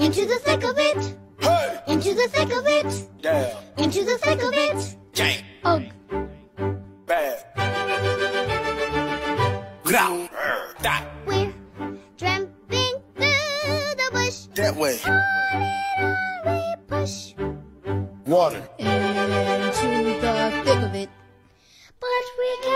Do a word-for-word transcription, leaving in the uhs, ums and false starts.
Into the thick of it. Hey! Into the thick of it. Yeah. Into the thick of it. Gang. Ugh. Bad. Growl. Dot. We're tramping through the bush. That way. On it on we push. Water. Into the thick of it. But we